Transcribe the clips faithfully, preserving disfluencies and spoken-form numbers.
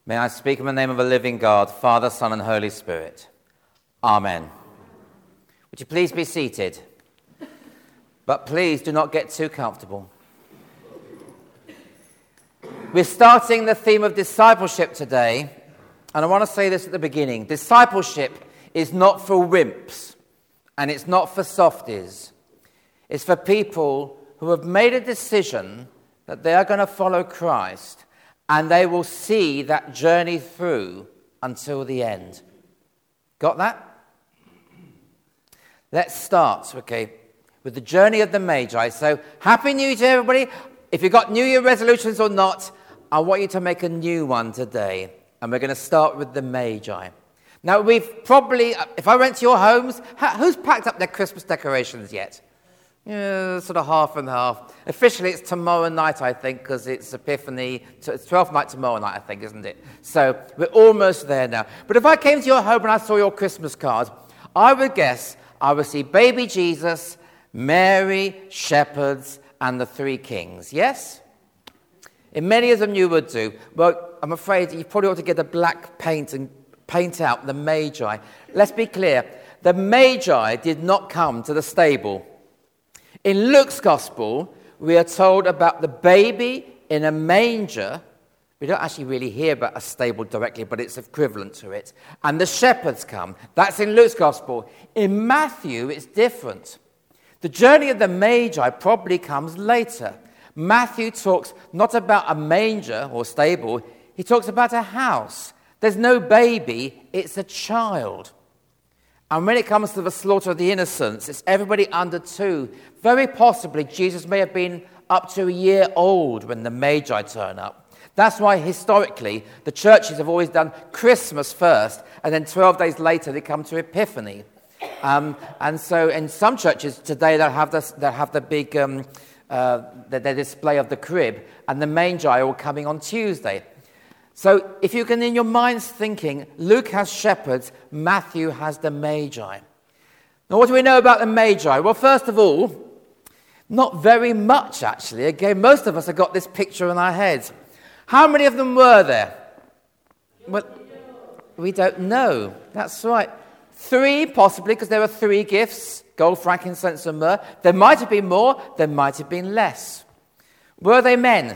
May I speak in the name of a living God, Father, Son, and Holy Spirit. Amen. Would you please be seated? But please do not get too comfortable. We're starting the theme of discipleship today, and I want to say this at the beginning. Discipleship is not for wimps, and it's not for softies. It's for people who have made a decision that they are going to follow Christ, and they will see that journey through until the end. Got that? Let's start, okay, with the journey of the Magi. So, Happy New Year to everybody. If you've got New Year resolutions or not, I want you to make a new one today. And we're going to start with the Magi. Now, we've probably, if I went to your homes, who's packed up their Christmas decorations yet? Yeah, sort of half and half. Officially, it's tomorrow night, I think, because it's Epiphany. It's twelfth night tomorrow night, I think, isn't it? So we're almost there now. But if I came to your home and I saw your Christmas card, I would guess I would see baby Jesus, Mary, shepherds, and the three kings. Yes? In many of them you would do. Well, I'm afraid you probably ought to get a black paint and paint out the Magi. Let's be clear. The Magi did not come to the stable. In Luke's Gospel, we are told about the baby in a manger. We don't actually really hear about a stable directly, but it's equivalent to it. And the shepherds come. That's in Luke's Gospel. In Matthew, it's different. The journey of the Magi probably comes later. Matthew talks not about a manger or stable. He talks about a house. There's no baby, it's a child. And when it comes to the slaughter of the innocents, it's everybody under two. Very possibly, Jesus may have been up to a year old when the Magi turn up. That's why, historically, the churches have always done Christmas first, and then twelve days later they come to Epiphany. Um, and so in some churches today, they'll have, this, they'll have the big um, uh, the, the display of the crib, and the Magi all coming on Tuesday. So if you can, in your mind's thinking, Luke has shepherds, Matthew has the Magi. Now, what do we know about the Magi? Well, first of all, not very much, actually. Again, most of us have got this picture in our heads. How many of them were there? Well, we don't know. That's right. Three, possibly, because there were three gifts, gold, frankincense, and myrrh. There might have been more, there might have been less. Were they men?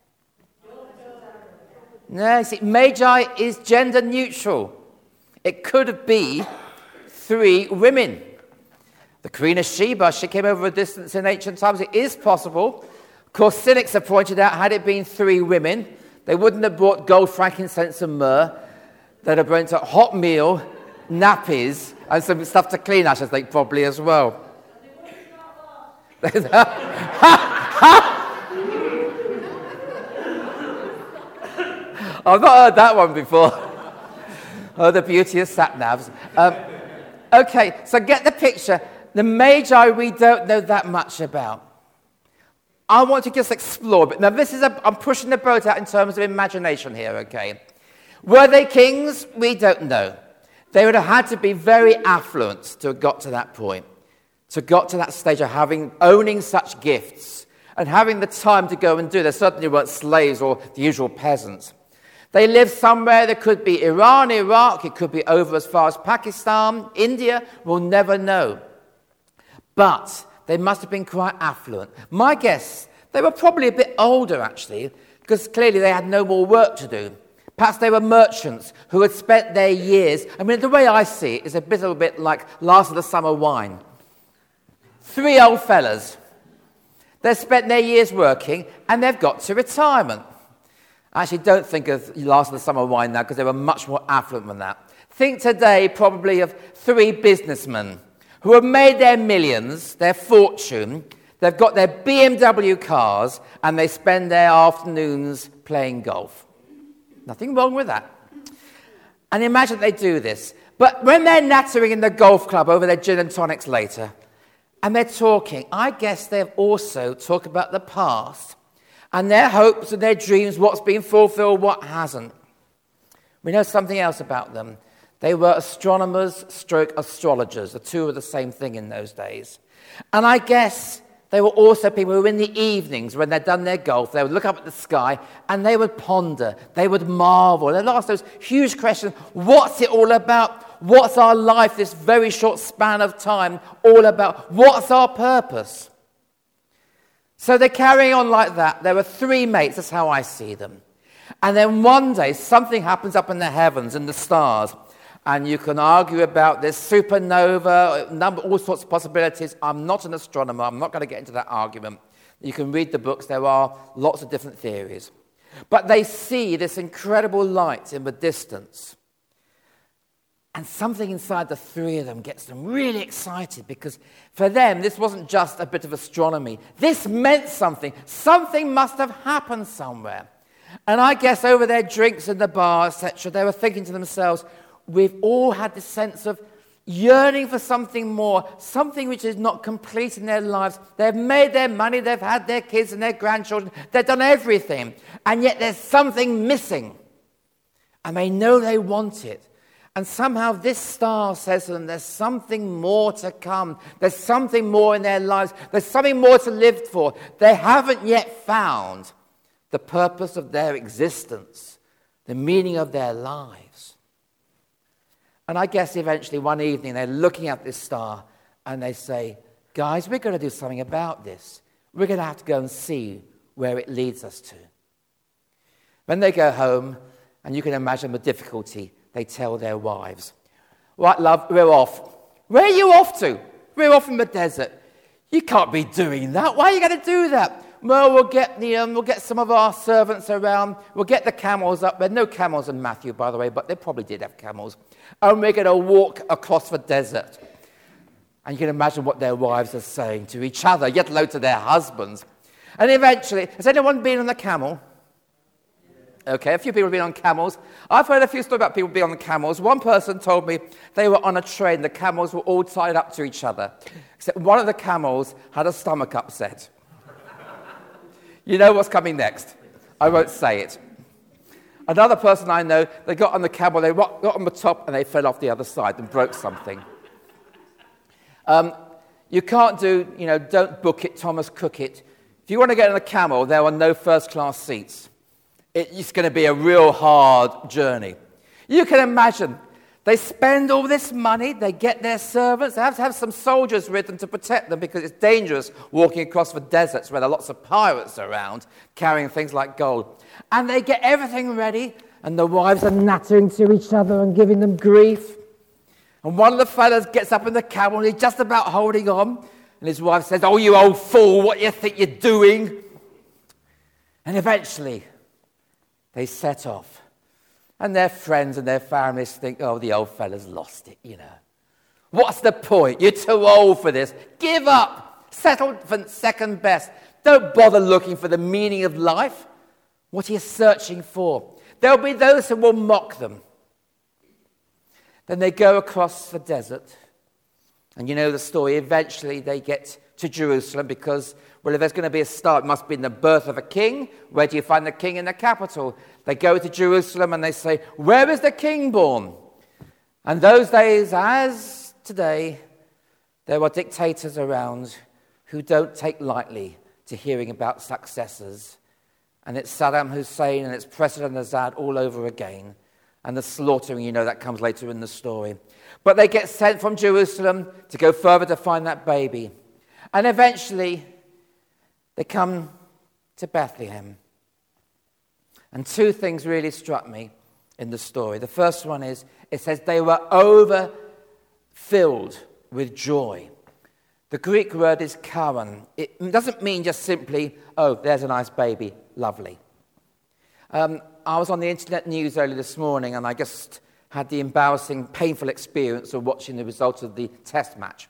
No, see, Magi is gender neutral. It could be three women. The Queen of Sheba, she came over a distance in ancient times. It is possible. Of course, cynics have pointed out, had it been three women, they wouldn't have brought gold, frankincense, and myrrh. They'd have brought a hot meal, nappies, and some stuff to clean, I should think, probably as well. I've not heard that one before. Oh, the beauty of sat-navs. Um, okay, so get the picture. The Magi we don't know that much about. I want to just explore a bit. Now, this is a, I'm pushing the boat out in terms of imagination here, okay? Were they kings? We don't know. They would have had to be very affluent to have got to that point, to got to that stage of having, owning such gifts and having the time to go and do. They certainly weren't slaves or the usual peasants. They lived somewhere. There could be Iran, Iraq. It could be over as far as Pakistan, India. We'll never know. But they must have been quite affluent. My guess, they were probably a bit older, actually, because clearly they had no more work to do. Perhaps they were merchants who had spent their years. I mean, the way I see it is a bit, a little bit like Last of the Summer Wine. Three old fellas. They've spent their years working, and they've got to retirement. I actually don't think of Last of the Summer Wine now because they were much more affluent than that. Think today probably of three businessmen who have made their millions, their fortune. They've got their B M W cars and they spend their afternoons playing golf. Nothing wrong with that. And imagine they do this. But when they're nattering in the golf club over their gin and tonics later, and they're talking, I guess they've also talked about the past and their hopes and their dreams, what's been fulfilled, what hasn't. We know something else about them. They were astronomers stroke astrologers. The two were the same thing in those days. And I guess They were also people who in the evenings, when they'd done their golf, they would look up at the sky and they would ponder, they would marvel, they'd ask those huge questions, what's it all about? What's our life, this very short span of time, all about? What's our purpose? So they're carrying on like that. There were three mates, that's how I see them. And then one day, something happens up in the heavens, in the stars, and you can argue about this supernova, number, all sorts of possibilities. I'm not an astronomer. I'm not going to get into that argument. You can read the books. There are lots of different theories. But they see this incredible light in the distance. And something inside the three of them gets them really excited, because for them, this wasn't just a bit of astronomy. This meant something. Something must have happened somewhere. And I guess over their drinks in the bar, et cetera, they were thinking to themselves, we've all had this sense of yearning for something more, something which is not complete in their lives. They've made their money, they've had their kids and their grandchildren, they've done everything, and yet there's something missing. And they know they want it. And somehow this star says to them, there's something more to come. There's something more in their lives. There's something more to live for. They haven't yet found the purpose of their existence, the meaning of their lives. And I guess eventually one evening they're looking at this star and they say, guys, we're going to do something about this. We're going to have to go and see where it leads us to. When they go home, and you can imagine the difficulty, they tell their wives, right, love, we're off. Where are you off to? We're off in the desert. You can't be doing that. Why are you going to do that? Well, we'll get the um, we'll get some of our servants around. We'll get the camels up. There are no camels in Matthew, by the way, but they probably did have camels. And we're going to walk across the desert. And you can imagine what their wives are saying to each other, yet alone to their husbands. And eventually, has anyone been on the camel? Okay, a few people have been on camels. I've heard a few stories about people being on the camels. One person told me they were on a train. The camels were all tied up to each other, except one of the camels had a stomach upset. You know what's coming next. I won't say it. Another person I know, they got on the camel, they got on the top, and they fell off the other side and broke something. Um, you can't do, you know, don't book it, Thomas Cook it. If you want to get on a camel, there are no first-class seats. It's going to be a real hard journey. You can imagine, they spend all this money, they get their servants, they have to have some soldiers with them to protect them because it's dangerous walking across the deserts where there are lots of pirates around carrying things like gold. And they get everything ready, and the wives are nattering to each other and giving them grief. And one of the fellows gets up in the camel and he's just about holding on, and his wife says, "Oh, you old fool, what do you think you're doing?" And eventually, they set off. And their friends and their families think, oh, the old fella's lost it, you know. What's the point? You're too old for this. Give up. Settle for second best. Don't bother looking for the meaning of life. What are you searching for? There'll be those who will mock them. Then they go across the desert. And you know the story. Eventually they get to Jerusalem because, well, if there's going to be a start, it must be in the birth of a king. Where do you find the king in the capital? They go to Jerusalem and they say, where is the king born? And those days, as today, there were dictators around who don't take lightly to hearing about successors. And it's Saddam Hussein and it's President Assad all over again. And the slaughtering, you know, that comes later in the story. But they get sent from Jerusalem to go further to find that baby. And eventually, they come to Bethlehem. And two things really struck me in the story. The first one is, it says they were overfilled with joy. The Greek word is charon. It doesn't mean just simply, oh, there's a nice baby, lovely. Um, I was on the internet news earlier this morning, and I just had the embarrassing, painful experience of watching the result of the test match.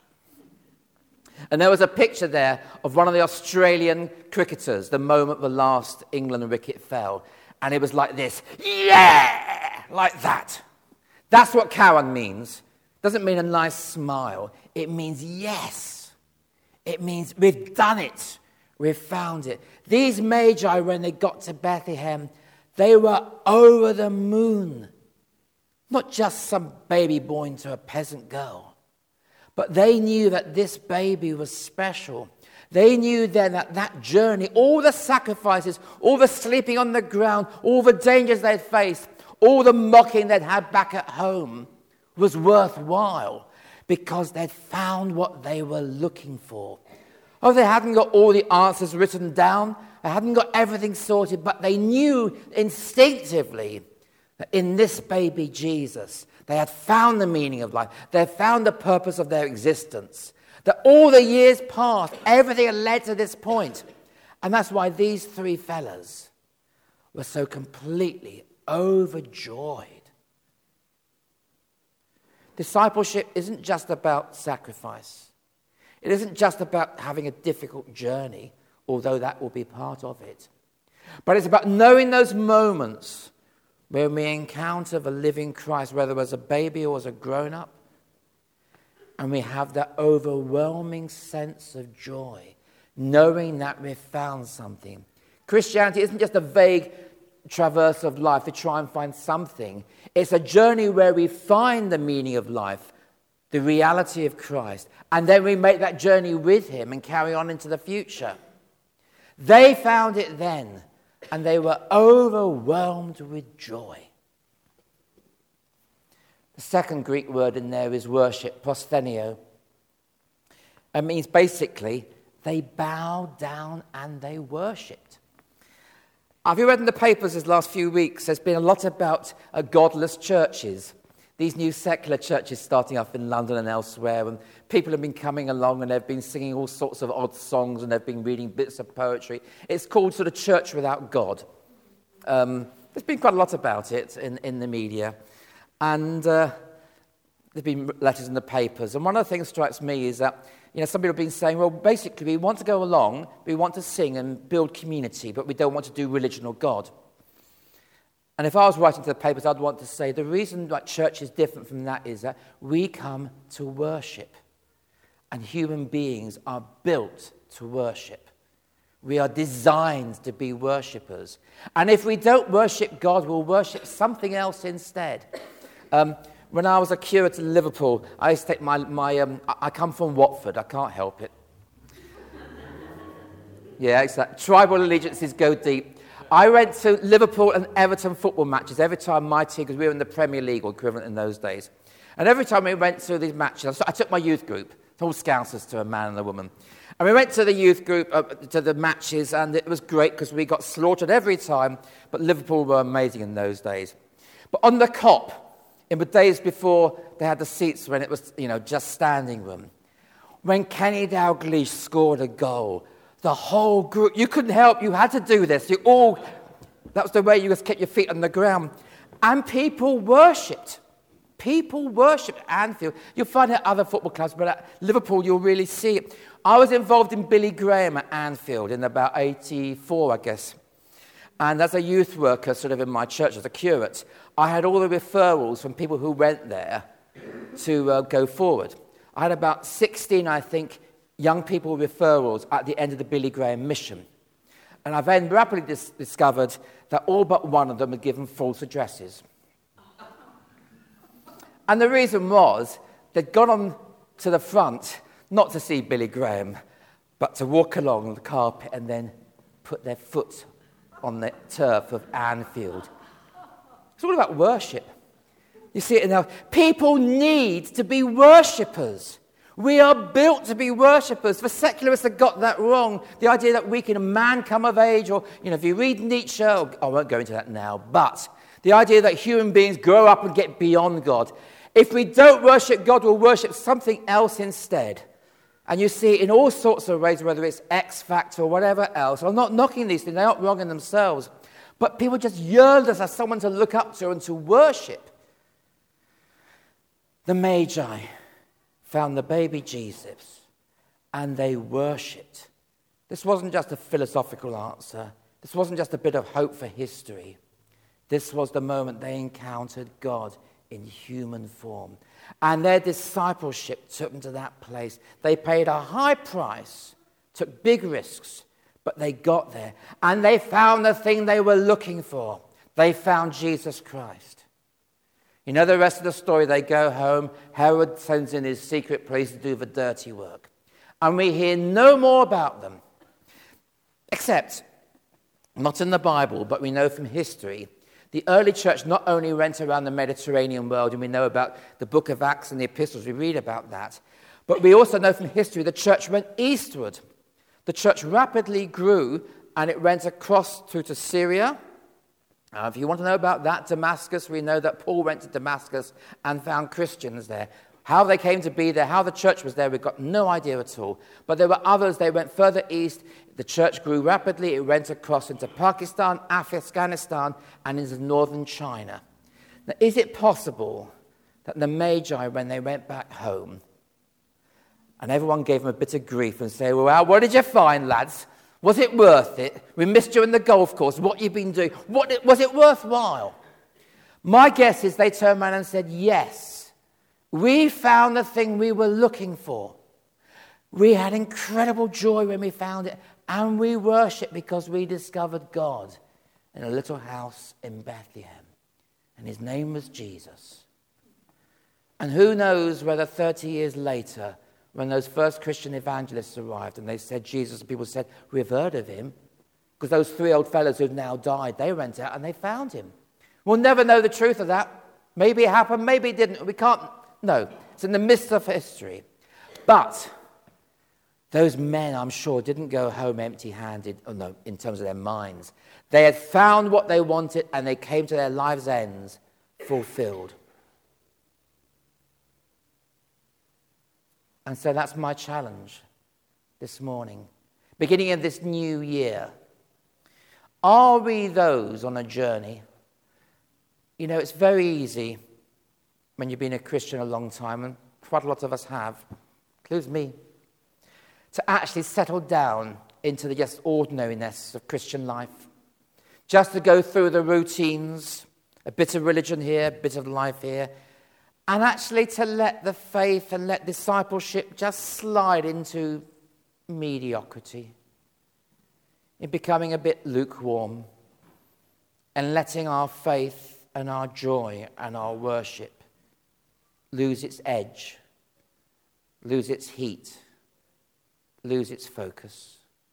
And there was a picture there of one of the Australian cricketers the moment the last England wicket fell. And it was like this, yeah, like that. That's what charon means. It doesn't mean a nice smile. It means yes. It means we've done it. We've found it. These magi, when they got to Bethlehem, they were over the moon. Not just some baby born to a peasant girl. But they knew that this baby was special. They knew then that that journey, all the sacrifices, all the sleeping on the ground, all the dangers they'd faced, all the mocking they'd had back at home was worthwhile because they'd found what they were looking for. Oh, they hadn't got all the answers written down. They hadn't got everything sorted, but they knew instinctively that in this baby Jesus, they had found the meaning of life. They had found the purpose of their existence. That all the years past, everything had led to this point. And that's why these three fellas were so completely overjoyed. Discipleship isn't just about sacrifice. It isn't just about having a difficult journey, although that will be part of it. But it's about knowing those moments when we encounter the living Christ, whether as a baby or as a grown-up, and we have that overwhelming sense of joy, knowing that we've found something. Christianity isn't just a vague traverse of life to try and find something. It's a journey where we find the meaning of life, the reality of Christ, and then we make that journey with him and carry on into the future. They found it then, and they were overwhelmed with joy. The second Greek word in there is worship, prosthenio. It means basically they bowed down and they worshipped. Have you read in the papers these last few weeks, there's been a lot about uh, godless churches. These new secular churches starting up in London and elsewhere, and people have been coming along and they've been singing all sorts of odd songs and they've been reading bits of poetry. It's called sort of church without God. Um, there's been quite a lot about it in, in the media. And uh, there's been letters in the papers. And one of the things that strikes me is that, you know, some people have been saying, well, basically we want to go along, we want to sing and build community, but we don't want to do religion or God. And if I was writing to the papers, I'd want to say the reason that church is different from that is that we come to worship. And human beings are built to worship. We are designed to be worshippers. And if we don't worship God, we'll worship something else instead. Um, when I was a curator in Liverpool, I used to take my... my um, I come from Watford, I can't help it. Yeah, exactly. Tribal allegiances go deep. I went to Liverpool and Everton football matches every time my team, because we were in the Premier League or equivalent in those days. And every time we went to these matches, I took my youth group, all Scousers to a man and a woman. And we went to the youth group, uh, to the matches, and it was great because we got slaughtered every time, but Liverpool were amazing in those days. But on the Kop, in the days before they had the seats when it was, you know, just standing room, when Kenny Dalglish scored a goal, the whole group, you couldn't help, you had to do this. You all, that was the way you just kept your feet on the ground. And people worshipped. People worshipped at Anfield. You'll find it at other football clubs, but at Liverpool you'll really see it. I was involved in Billy Graham at Anfield in about eighty-four, I guess. And as a youth worker, sort of in my church, as a curate, I had all the referrals from people who went there to uh, go forward. I had about sixteen, I think, young people referrals at the end of the Billy Graham mission. And I then rapidly dis- discovered that all but one of them had given false addresses. And the reason was they'd gone on to the front, not to see Billy Graham, but to walk along the carpet and then put their foot on the turf of Anfield. It's all about worship. You see it now. People need to be worshippers. We are built to be worshippers. The secularists have got that wrong. The idea that we can a man come of age, or, you know, if you read Nietzsche, or, I won't go into that now, but the idea that human beings grow up and get beyond God. If we don't worship God, we'll worship something else instead. And you see it in all sorts of ways, whether it's X Factor or whatever else. I'm not knocking these things, they're not wrong in themselves. But people just yearn us as someone to look up to and to worship. The Magi found the baby Jesus, and they worshipped. This wasn't just a philosophical answer. This wasn't just a bit of hope for history. This was the moment they encountered God in human form. And their discipleship took them to that place. They paid a high price, took big risks, but they got there. And they found the thing they were looking for. They found Jesus Christ. You know the rest of the story. They go home. Herod sends in his secret police to do the dirty work. And we hear no more about them. Except, not in the Bible, but we know from history, the early church not only went around the Mediterranean world, and we know about the book of Acts and the epistles, we read about that, but we also know from history the church went eastward. The church rapidly grew, and it went across through to Syria. Uh, if you want to know about that, Damascus, we know that Paul went to Damascus and found Christians there. How they came to be there, how the church was there, we've got no idea at all. But there were others, they went further east. The church grew rapidly. It went across into Pakistan, Afghanistan, and into northern China. Now, is it possible that the Magi, when they went back home, and everyone gave them a bit of grief and say, well, what did you find, lads? Was it worth it? We missed you in the golf course. What you been doing? What, was it worthwhile? My guess is they turned around and said, yes, we found the thing we were looking for. We had incredible joy when we found it, and we worshiped because we discovered God in a little house in Bethlehem. And his name was Jesus. And who knows whether thirty years later, when those first Christian evangelists arrived and they said Jesus, and people said, we've heard of him, because those three old fellows who've now died, they went out and they found him. We'll never know the truth of that. Maybe it happened, maybe it didn't. We can't know. It's in the midst of history. But those men, I'm sure, didn't go home empty-handed, oh no, in terms of their minds. They had found what they wanted, and they came to their lives' ends fulfilled. And so that's my challenge this morning. Beginning of this new year, are we those on a journey? You know, it's very easy when you've been a Christian a long time, and quite a lot of us have, includes me, to actually settle down into the just ordinariness of Christian life. Just to go through the routines, a bit of religion here, a bit of life here, and actually to let the faith and let discipleship just slide into mediocrity, in becoming a bit lukewarm, and letting our faith and our joy and our worship lose its edge, lose its heat, lose its focus.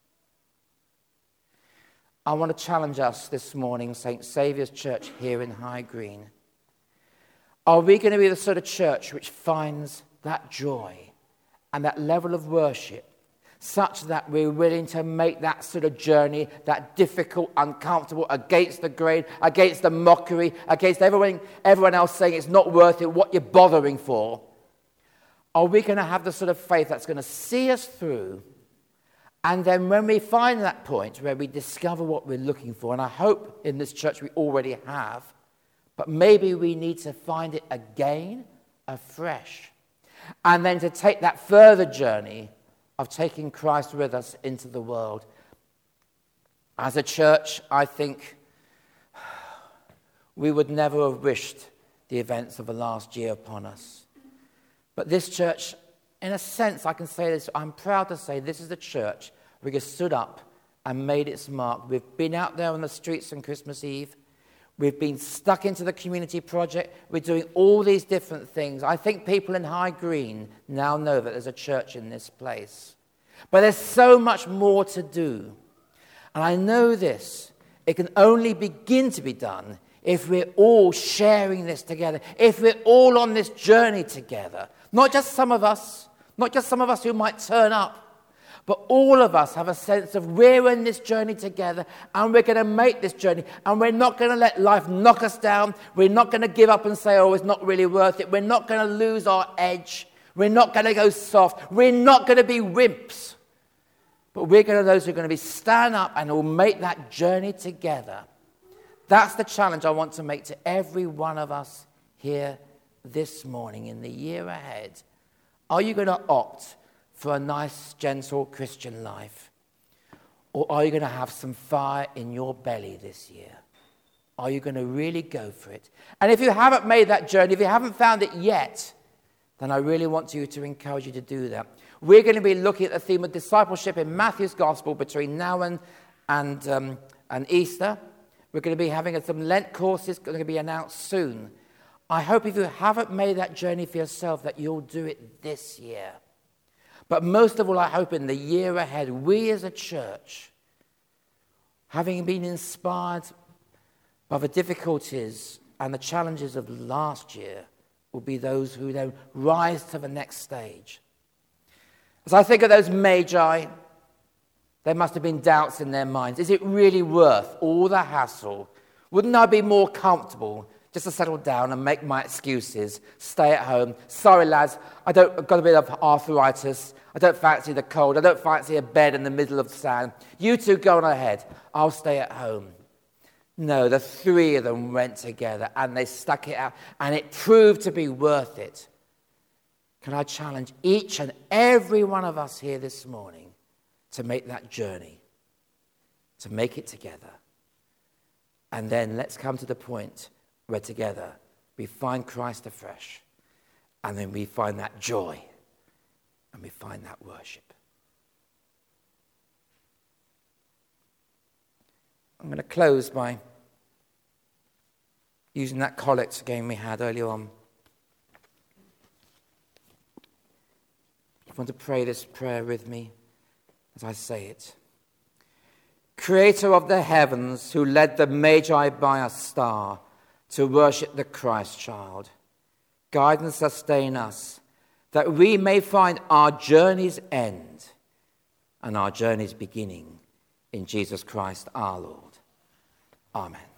I want to challenge us this morning, Saint Saviour's Church here in High Green. Are we going to be the sort of church which finds that joy and that level of worship such that we're willing to make that sort of journey, that difficult, uncomfortable, against the grain, against the mockery, against everyone, everyone else saying it's not worth it, what you're bothering for? Are we going to have the sort of faith that's going to see us through? And then when we find that point where we discover what we're looking for, and I hope in this church we already have, but maybe we need to find it again, afresh. And then to take that further journey of taking Christ with us into the world. As a church, I think we would never have wished the events of the last year upon us. But this church, in a sense, I can say this, I'm proud to say this is the church where we stood up and made its mark. We've been out there on the streets on Christmas Eve. We've been stuck into the community project. We're doing all these different things. I think people in High Green now know that there's a church in this place. But there's so much more to do. And I know this. It can only begin to be done if we're all sharing this together, if we're all on this journey together. Not just some of us, not just some of us who might turn up, but all of us have a sense of we're in this journey together, and we're going to make this journey, and we're not going to let life knock us down. We're not going to give up and say, oh, it's not really worth it. We're not going to lose our edge. We're not going to go soft. We're not going to be wimps. But we're going to those who are going to be stand up and will make that journey together. That's the challenge I want to make to every one of us here this morning in the year ahead. Are you going to opt for a nice, gentle Christian life? Or are you going to have some fire in your belly this year? Are you going to really go for it? And if you haven't made that journey, if you haven't found it yet, then I really want you to encourage you to do that. We're going to be looking at the theme of discipleship in Matthew's Gospel between now and, and, um, and Easter. We're going to be having some Lent courses going to be announced soon. I hope if you haven't made that journey for yourself that you'll do it this year. But most of all, I hope in the year ahead, we as a church, having been inspired by the difficulties and the challenges of last year, will be those who then rise to the next stage. As I think of those magi, there must have been doubts in their minds. Is it really worth all the hassle? Wouldn't I be more comfortable just to settle down and make my excuses, stay at home? Sorry, lads, I don't, I've got a bit of arthritis. I don't fancy the cold. I don't fancy a bed in the middle of the sand. You two go on ahead. I'll stay at home. No, the three of them went together and they stuck it out, and it proved to be worth it. Can I challenge each and every one of us here this morning to make that journey, to make it together? And then let's come to the point where together we find Christ afresh, and then we find that joy, and we find that worship. I'm going to close by using that collect game we had earlier on. If you want to pray this prayer with me as I say it. Creator of the heavens, who led the Magi by a star to worship the Christ child, guide and sustain us, that we may find our journey's end and our journey's beginning in Jesus Christ our Lord. Amen.